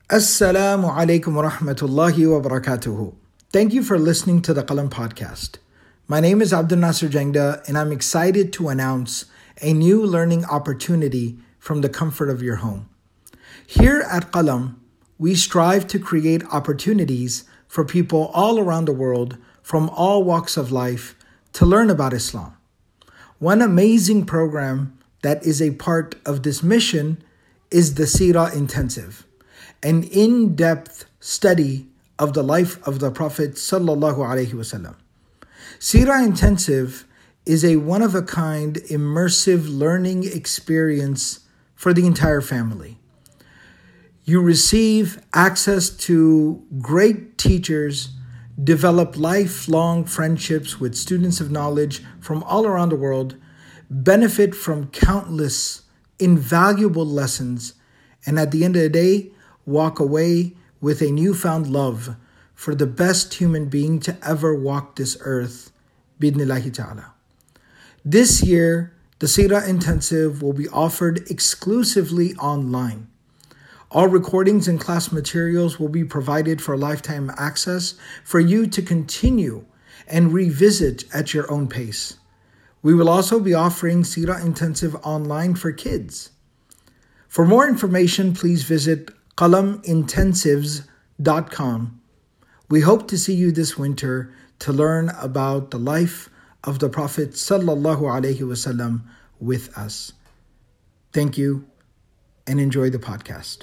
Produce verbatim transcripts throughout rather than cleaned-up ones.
Assalamu alaikum wa rahmatullahi wa barakatuhu. Thank you for listening to the Qalam podcast. My name is Abdul Nasser Jangda, and I'm excited to announce a new learning opportunity from the comfort of your home. Here at Qalam, we strive to create opportunities for people all around the world from all walks of life to learn about Islam. One amazing program that is a part of this mission is the Seerah Intensive, an in-depth study of the life of the Prophet sallallahu alaihi wasallam. Seerah Intensive is a one-of-a-kind immersive learning experience for the entire family. You receive access to great teachers, develop lifelong friendships with students of knowledge from all around the world, benefit from countless invaluable lessons, and at the end of the day, walk away with a newfound love for the best human being to ever walk this earth, bidnillahi ta'ala. This year, the Seerah Intensive will be offered exclusively online. All recordings and class materials will be provided for lifetime access for you to continue and revisit at your own pace. We will also be offering Seerah Intensive online for kids. For more information, please visit qalam intensives dot com. We hope to see you this winter to learn about the life of the Prophet sallallahu alaihi wasallam with us. Thank you and enjoy the podcast.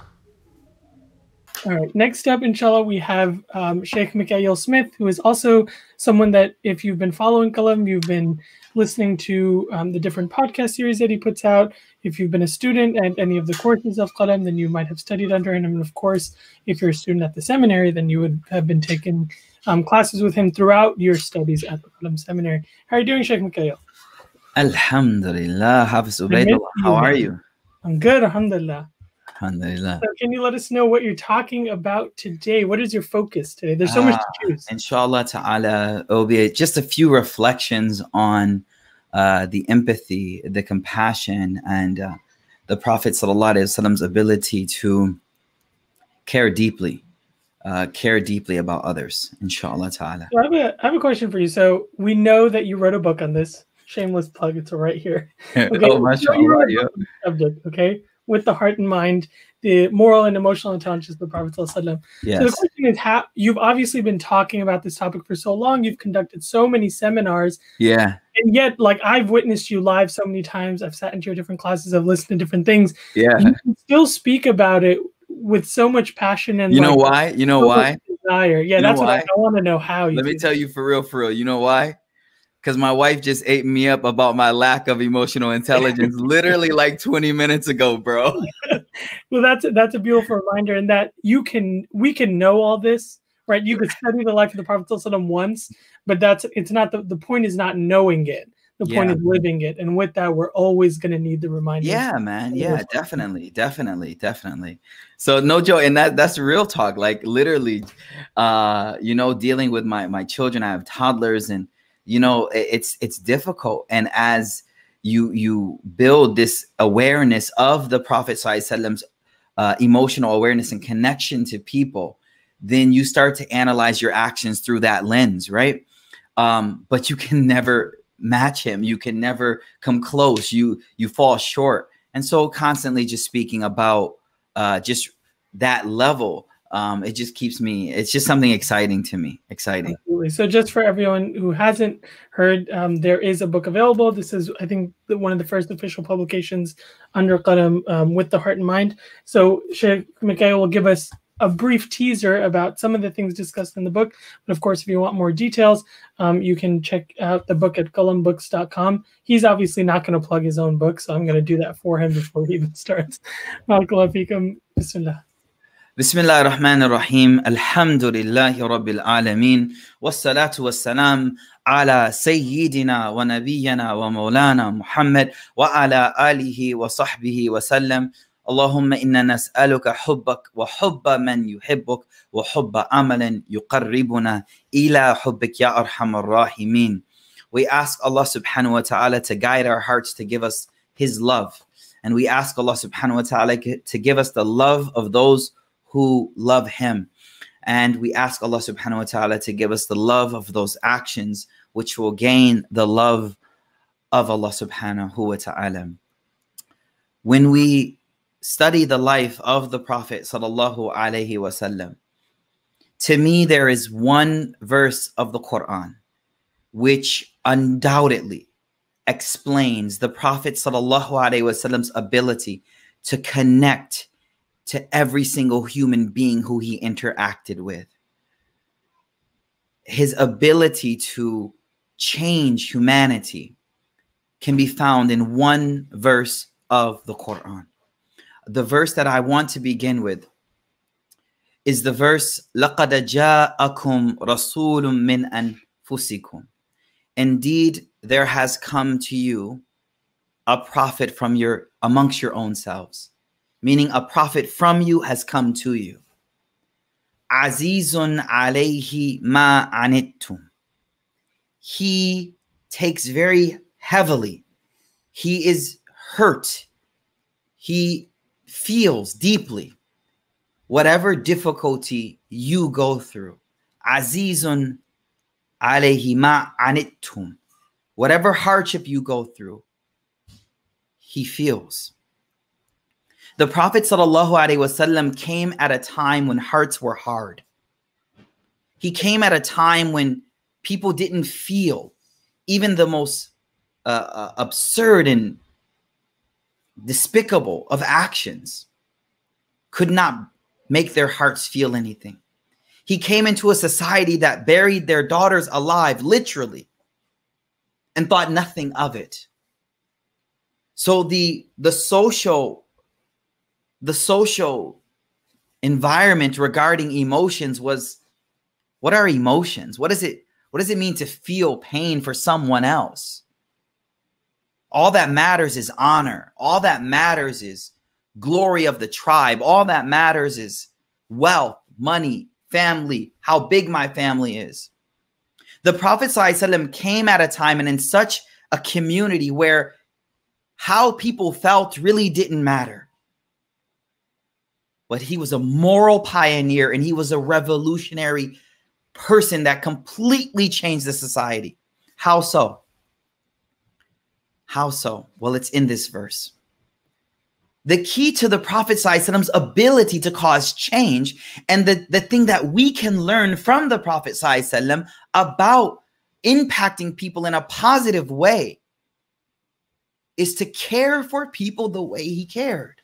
All right, next up, inshallah, we have um, Sheikh Mikhail Smith, who is also someone that, if you've been following Qalam, you've been listening to um, the different podcast series that he puts out. If you've been a student at any of the courses of Qalam, then you might have studied under him. And of course, if you're a student at the seminary, then you would have been taking um, classes with him throughout your studies at the Qalam Seminary. How are you doing, Sheikh Mikhail? Alhamdulillah, Hafiz Ubaidullah. How are you? I'm good, alhamdulillah. Alhamdulillah. So can you let us know what you're talking about today? What is your focus today? There's so uh, much to choose. Inshallah ta'ala, it will be just a few reflections on uh, the empathy, the compassion, and uh, the Prophet sallallahu alaihi wasallam's ability to care deeply, uh, care deeply about others, inshallah ta'ala. So I, have a, I have a question for you. So we know that you wrote a book on this. Shameless plug, it's right here. Okay. Oh, mashallah, yeah. Subject, okay? With the heart and mind, the moral and emotional intelligence of the Prophet ﷺ. Yes. So the question is, how you've obviously been talking about this topic for so long. You've conducted so many seminars. Yeah. And yet, like, I've witnessed you live so many times. I've sat into your different classes. I've listened to different things. Yeah. You can still speak about it with so much passion and you like, know why? You know so why? Desire. Yeah, you that's what why? I, I want to know how you Let do me tell you for real, for real. You know why? Because my wife just ate me up about my lack of emotional intelligence literally like twenty minutes ago, bro. Well, that's a, that's a beautiful reminder, and that you can we can know all this, right? You could study the life of the Prophet ﷺ once, but that's it's not the, the point is not knowing it. The point Yeah. is living it, and with that, we're always going to need the reminders. Yeah, man. Yeah, definitely, definitely, definitely. So no joke, and that that's real talk. Like literally, uh, you know, dealing with my my children. I have toddlers, and you know, it, it's it's difficult. And as you you build this awareness of the Prophet sallallahu alaihi wasallam's uh, emotional awareness and connection to people, then you start to analyze your actions through that lens, right? Um, but you can never match him. You can never come close. You you fall short. And so constantly just speaking about uh, just that level, um, it just keeps me, it's just something exciting to me. Exciting. Absolutely. So just for everyone who hasn't heard, um, there is a book available. This is, I think, the, one of the first official publications under Qalam, um, with the heart and mind. So Sheikh Mikhail will give us a brief teaser about some of the things discussed in the book. But of course, if you want more details, um, you can check out the book at qalam books dot com. He's obviously not going to plug his own book, so I'm going to do that for him before he even starts. Barakallahu feekum. Bismillah. بسم الله الرحمن الرحيم الحمد لله رب العالمين والصلاة والسلام على سيدنا ونبينا ومولانا محمد وعلى آله وصحبه وسلم اللهم إنا نسألك حبك وحب من يحبك وحب عمل يقربنا إلى حبك يا أرحم الراحمين. We ask Allah subhanahu wa ta'ala to guide our hearts to give us His love. And we ask Allah subhanahu wa ta'ala to give us the love of those who love him. And we ask Allah subhanahu wa ta'ala to give us the love of those actions which will gain the love of Allah subhanahu wa ta'ala. When we study the life of the Prophet sallallahu alaihi wasallam, to me there is one verse of the Quran which undoubtedly explains the Prophet sallallahu alaihi wasallam's ability to connect to every single human being who he interacted with. His ability to change humanity can be found in one verse of the Quran. The verse that I want to begin with is the verse لَقَدْ جَاءَكُمْ رَسُولٌ مِّنْ أَنفُسِكُمْ. Indeed, there has come to you a prophet from your amongst your own selves, meaning a prophet from you has come to you. Azizun alayhi ma anittum. He takes very heavily. He is hurt. He feels deeply whatever difficulty you go through. Azizun alayhi ma anittum. Whatever hardship you go through, he feels. The Prophet sallallahu alaihi wasallam came at a time when hearts were hard. He came at a time when people didn't feel even the most uh, uh, absurd and despicable of actions could not make their hearts feel anything. He came into a society that buried their daughters alive, literally, and thought nothing of it. So the, the social The social environment regarding emotions was, what are emotions? What is it? What does it mean to feel pain for someone else? All that matters is honor. All that matters is glory of the tribe. All that matters is wealth, money, family, how big my family is. The Prophet ﷺ came at a time and in such a community where how people felt really didn't matter. But he was a moral pioneer and he was a revolutionary person that completely changed the society. How so? How so? Well, it's in this verse. The key to the Prophet ﷺ's ability to cause change, and the, the thing that we can learn from the Prophet ﷺ about impacting people in a positive way, is to care for people the way he cared.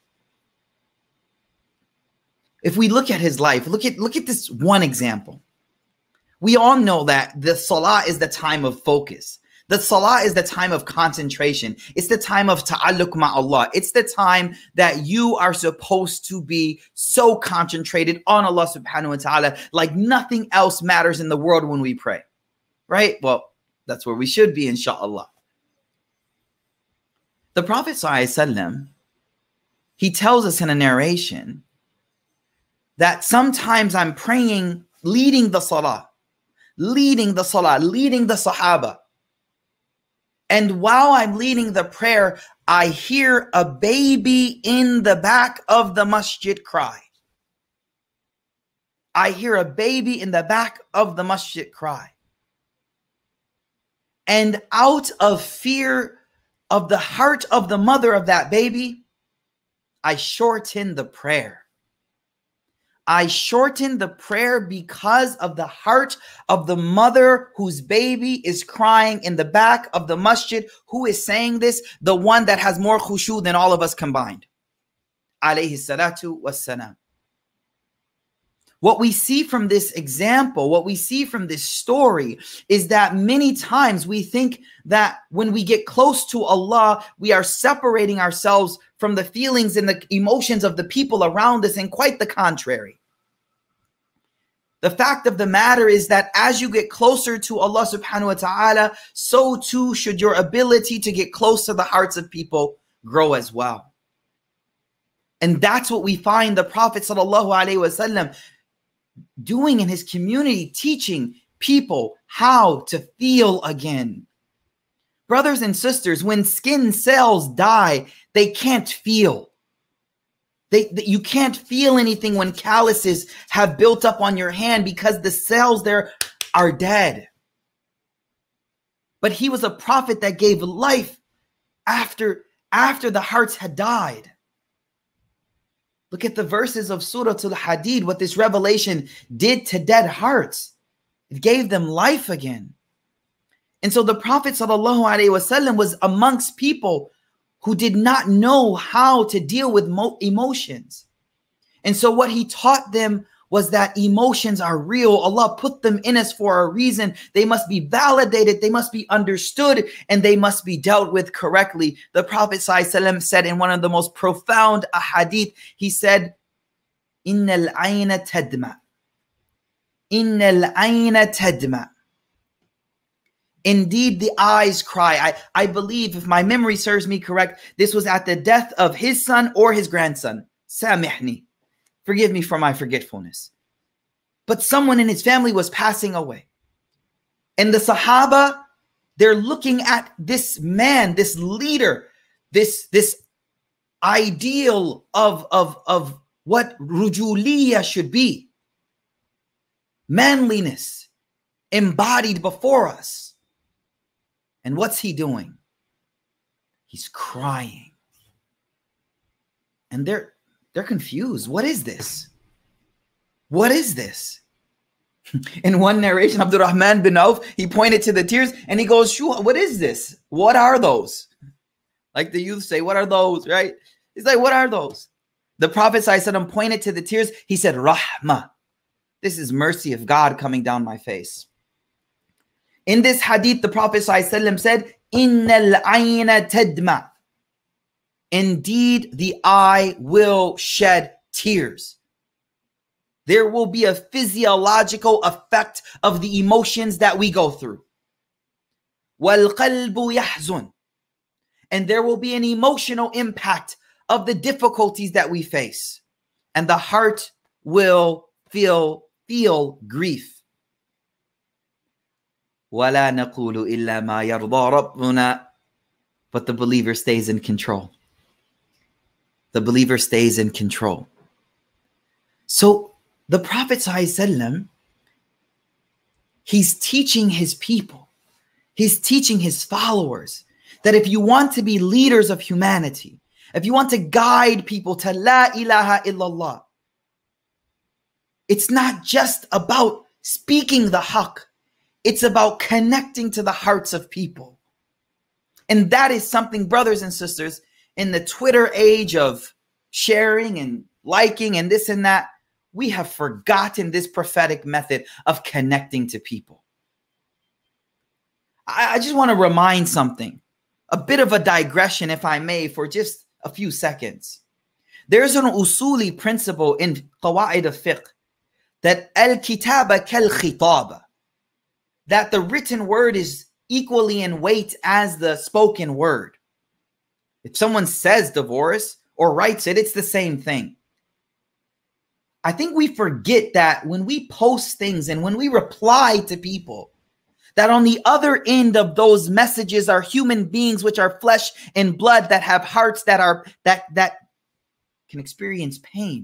If we look at his life, look at, look at this one example. We all know that the salah is the time of focus. The salah is the time of concentration. It's the time of ta'alluq ma'Allah. It's the time that you are supposed to be so concentrated on Allah subhanahu wa ta'ala, like nothing else matters in the world when we pray, right? Well, that's where we should be, inshallah. The Prophet sallallahu alaihi wasallam, he tells us in a narration that sometimes I'm praying, leading the salah, leading the salah, leading the sahaba. And while I'm leading the prayer, I hear a baby in the back of the masjid cry. I hear a baby in the back of the masjid cry. And out of fear of the heart of the mother of that baby, I shorten the prayer. I shorten the prayer because of the heart of the mother whose baby is crying in the back of the masjid. Who is saying this? The one that has more khushu than all of us combined. Alayhi salatu wassalam. What we see from this example, what we see from this story is that many times we think that when we get close to Allah, we are separating ourselves from the feelings and the emotions of the people around us, and quite the contrary. The fact of the matter is that as you get closer to Allah subhanahu wa ta'ala, so too should your ability to get close to the hearts of people grow as well. And that's what we find the Prophet sallallahu alaihi wasallam doing in his community, teaching people how to feel again. Brothers and sisters, when skin cells die, they can't feel. They, they, you can't feel anything when calluses have built up on your hand because the cells there are dead. But he was a prophet that gave life after, after the hearts had died. Look at the verses of Surah Al-Hadid, what this revelation did to dead hearts. It gave them life again. And so the Prophet sallallahu alaihi wasallam was amongst people who did not know how to deal with emotions. And so what he taught them was that emotions are real. Allah put them in us for a reason. They must be validated, they must be understood, and they must be dealt with correctly. The Prophet ﷺ said in one of the most profound ahadith, he said, Innal ayna tadma. Innal ayna tadma. Indeed, the eyes cry. I, I believe, if my memory serves me correct, this was at the death of his son or his grandson. Samihni. Forgive me for my forgetfulness. But someone in his family was passing away. And the Sahaba, they're looking at this man, this leader, this, this ideal of, of, of what rujuliya should be. Manliness embodied before us. And what's he doing? He's crying. And they're they're confused. What is this? What is this? In one narration, Abdurrahman bin Auf, he pointed to the tears and he goes, Shua, what is this? What are those? Like the youth say, what are those, right? He's like, what are those? The Prophet ﷺ pointed to the tears. He said, Rahmah. This is mercy of God coming down my face. In this hadith, the Prophet ﷺ said, Innal ayna tadma. Indeed, the eye will shed tears. There will be a physiological effect of the emotions that we go through. وَالْقَلْبُ يَحْزُنُ. And there will be an emotional impact of the difficulties that we face. And the heart will feel, feel grief. وَلَا نَقُولُ إِلَّا مَا يَرْضَى رَبُّنَا. But the believer stays in control. The believer stays in control. So the Prophet ﷺ, he's teaching his people, he's teaching his followers that if you want to be leaders of humanity, if you want to guide people to La ilaha illallah, it's not just about speaking the haqq, it's about connecting to the hearts of people. And that is something, brothers and sisters, in the Twitter age of sharing and liking and this and that, we have forgotten this prophetic method of connecting to people. I, I just want to remind something, a bit of a digression, if I may, for just a few seconds. There's an usuli principle in Qawaid al-Fiqh that al-kitaba kal-khitaba, that the written word is equally in weight as the spoken word. If someone says divorce or writes it, it's the same thing. I think we forget that when we post things and when we reply to people, that on the other end of those messages are human beings, which are flesh and blood, that have hearts that are that that can experience pain.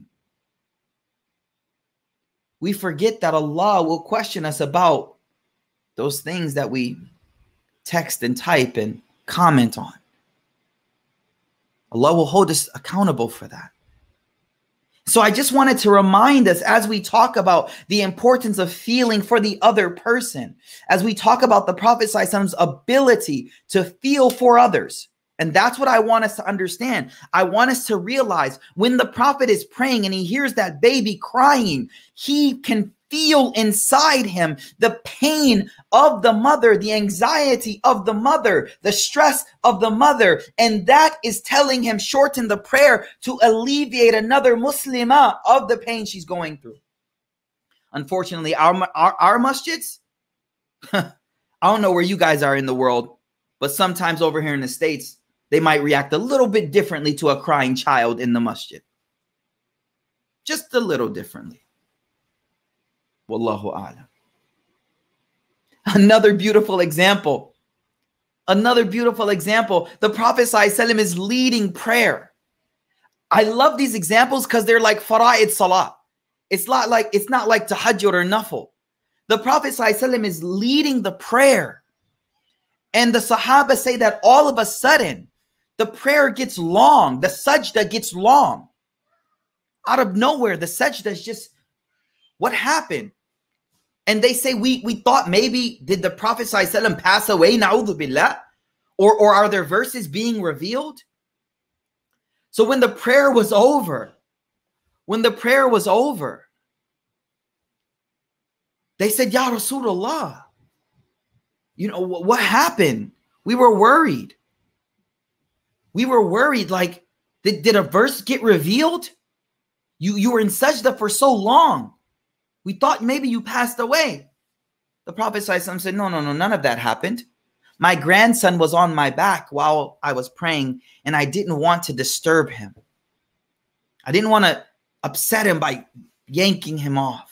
We forget that Allah will question us about those things that we text and type and comment on. Allah will hold us accountable for that. So I just wanted to remind us, as we talk about the importance of feeling for the other person, as we talk about the Prophet ﷺ's ability to feel for others. And that's what I want us to understand. I want us to realize when the Prophet is praying and he hears that baby crying, he can feel inside him the pain of the mother, the anxiety of the mother, the stress of the mother. And that is telling him, shorten the prayer to alleviate another Muslimah of the pain she's going through. Unfortunately, our, our, our masjids, I don't know where you guys are in the world, but sometimes over here in the States, they might react a little bit differently to a crying child in the masjid. Just a little differently. Wallahu a'lam. Another beautiful example. Another beautiful example. The Prophet ﷺ is leading prayer. I love these examples because they're like fara'id salah. It's not like it's not like tahajjud or nafil. The Prophet ﷺ is leading the prayer. And the Sahaba say that all of a sudden, the prayer gets long. The sajda gets long. Out of nowhere, the sajda is just, what happened? And they say, we, we thought maybe, did the Prophet ﷺ pass away? Na'udhu billah? Or, or are there verses being revealed? So when the prayer was over, when the prayer was over, they said, Ya Rasulullah, you know, what happened? We were worried. We were worried, like, did, did a verse get revealed? You, you were in sajda for so long. We thought maybe you passed away. The Prophet ﷺ said, no, no, no, none of that happened. My grandson was on my back while I was praying, and I didn't want to disturb him. I didn't want to upset him by yanking him off.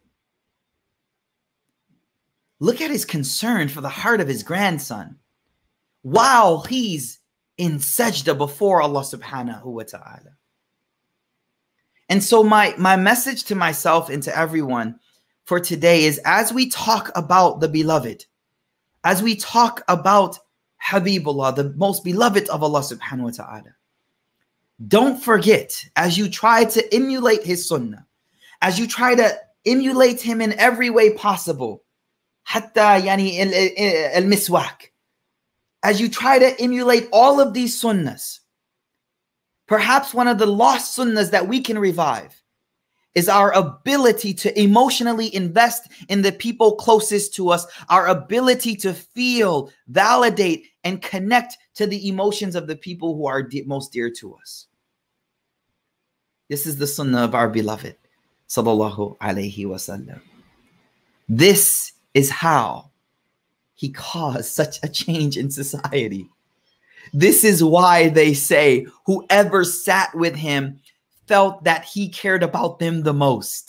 Look at his concern for the heart of his grandson while he's in sajda before Allah subhanahu wa ta'ala. And so my, my message to myself and to everyone for today is, as we talk about the beloved, as we talk about Habibullah, the most beloved of Allah subhanahu wa ta'ala, don't forget, as you try to emulate his sunnah, as you try to emulate him in every way possible, hatta yani al-miswak, as you try to emulate all of these sunnahs, perhaps one of the lost sunnahs that we can revive is our ability to emotionally invest in the people closest to us, our ability to feel, validate, and connect to the emotions of the people who are de- most dear to us. This is the sunnah of our beloved, sallallahu alayhi wasallam. This is how he caused such a change in society. This is why they say whoever sat with him felt that he cared about them the most.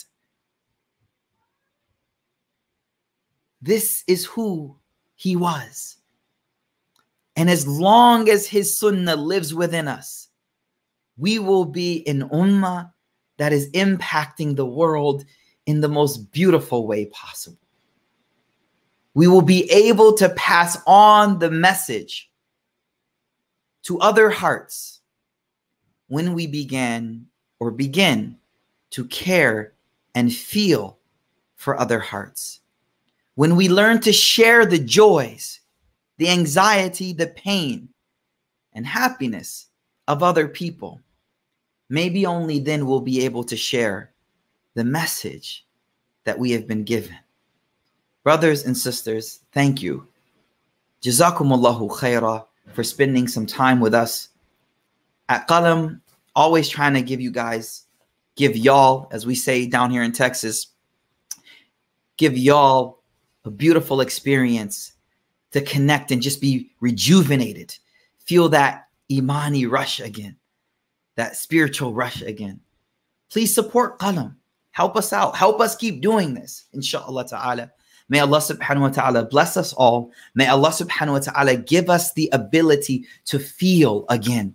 This is who he was. And as long as his sunnah lives within us, we will be an ummah that is impacting the world in the most beautiful way possible. We will be able to pass on the message to other hearts when we began or begin to care and feel for other hearts. When we learn to share the joys, the anxiety, the pain, and happiness of other people, maybe only then we'll be able to share the message that we have been given. Brothers and sisters, thank you. Jazakumullahu khairah for spending some time with us. At Qalam, always trying to give you guys, give y'all, as we say down here in Texas, give y'all a beautiful experience to connect and just be rejuvenated. Feel that imani rush again, that spiritual rush again. Please support Qalam. Help us out. Help us keep doing this, inshallah ta'ala. May Allah subhanahu wa ta'ala bless us all. May Allah subhanahu wa ta'ala give us the ability to feel again.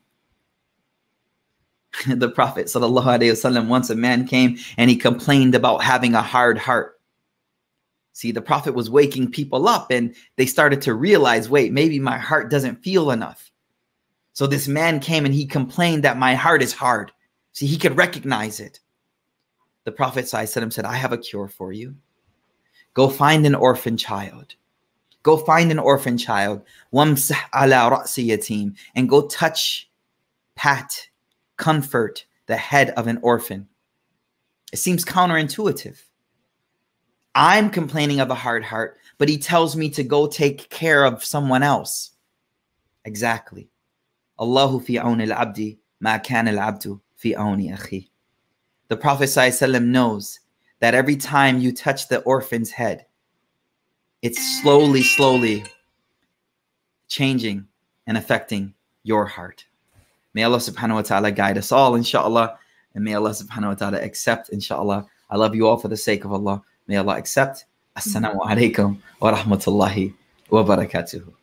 The Prophet sallallahu alaihi wasallam, once a man came and he complained about having a hard heart. See, the Prophet was waking people up and they started to realize, wait, maybe my heart doesn't feel enough. So this man came and he complained that my heart is hard. See, he could recognize it. The Prophet sallallahu alaihi wasallam said, I have a cure for you. Go find an orphan child. Go find an orphan child. Wamsah ala ra'si yatim, and go touch, pat, comfort the head of an orphan. It seems counterintuitive. I'm complaining of a hard heart, but he tells me to go take care of someone else. Exactly. Allahu fi awni al-abdi ma kana al-abdu fi awni akhi. The Prophet ﷺ knows that every time you touch the orphan's head, it's slowly, slowly changing and affecting your heart. May Allah subhanahu wa ta'ala guide us all, inshallah. And may Allah subhanahu wa ta'ala accept, inshallah. I love you all for the sake of Allah. May Allah accept. Assalamu alaikum wa rahmatullahi wa barakatuhu.